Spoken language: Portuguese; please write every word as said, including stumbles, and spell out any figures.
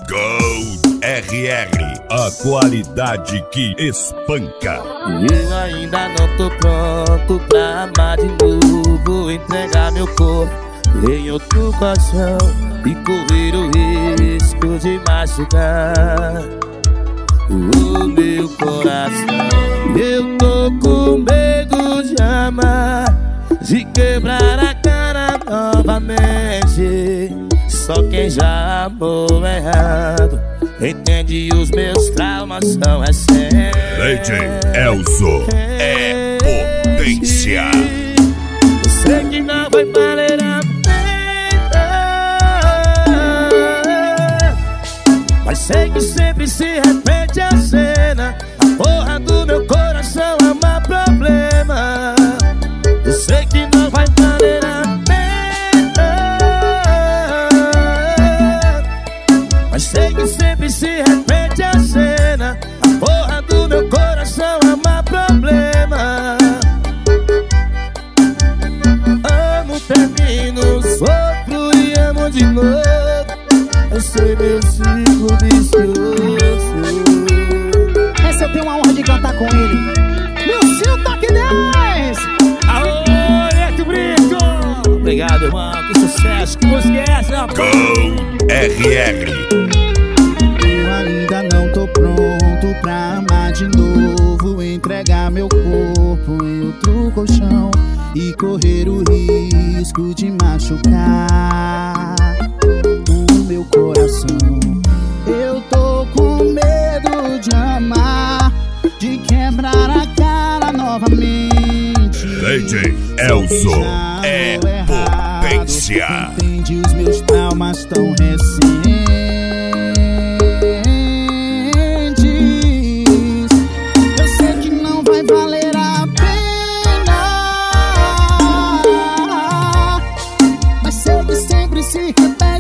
Gold R R, a qualidade que espanca. Eu ainda não tô pronto pra amar de novo, entregar meu corpo em outro colchão e correr o risco de machucar o meu coração. Eu tô com medo de amar, de quebrar a cara novamente. Só quem já amou errado entende, os meus traumas são recentes. D J Elzo é potência. Eu sei que não vai valer a pena, mas sei que sempre se repete a cena. A porra do meu coração é um problema. Eu sei que não vai valer a pena, mas sei que sempre se repete a cena. A porra do meu coração é um problema. Amo, termino, sofro e amo de novo. Esse é meu ciclo vicioso. Essa eu tenho a honra de cantar com ele, Lucio Toque dez. Aô, Neto Brito! Obrigado, irmão, que sucesso, que música é essa? Gold R R. Eu ainda não tô pronto pra amar de novo, entregar meu corpo em outro colchão e correr o risco de machucar o meu coração. Eu tô com medo de amar, de quebrar a cara novamente. D J Elzo é potência. Entende, os meus traumas tão recentes. Eu sei que não vai valer a pena, mas sei que sempre se repete